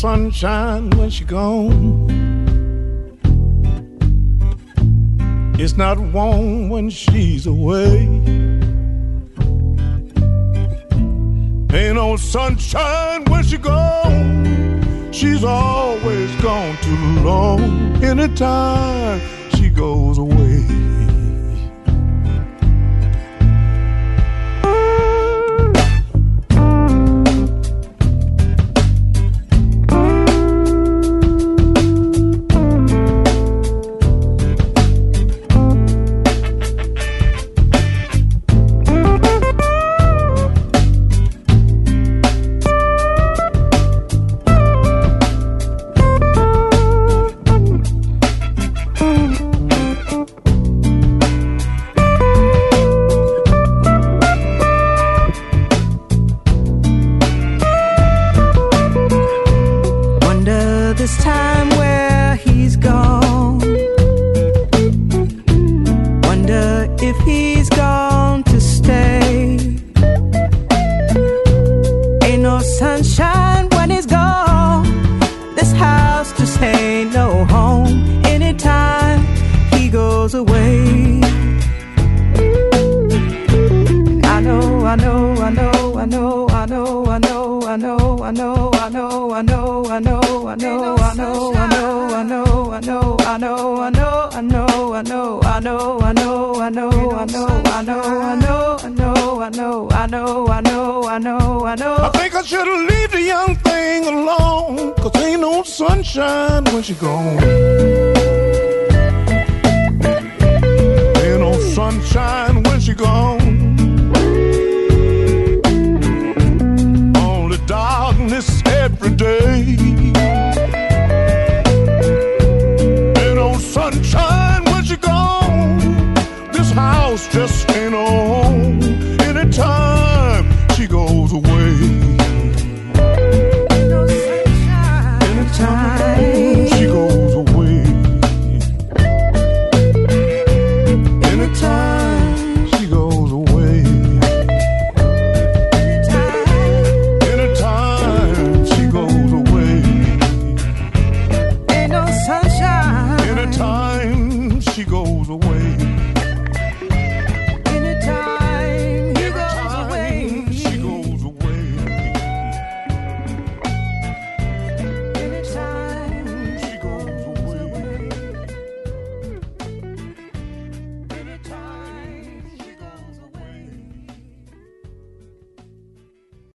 sunshine when she gone. It's not warm when she's away. Ain't no sunshine when she gone. She's always gone too long. Anytime she goes away. I think I should leave the young thing alone, 'cause ain't no sunshine when she gone. Ain't no sunshine when she gone. Only darkness every day. Ain't no sunshine when she gone. This house just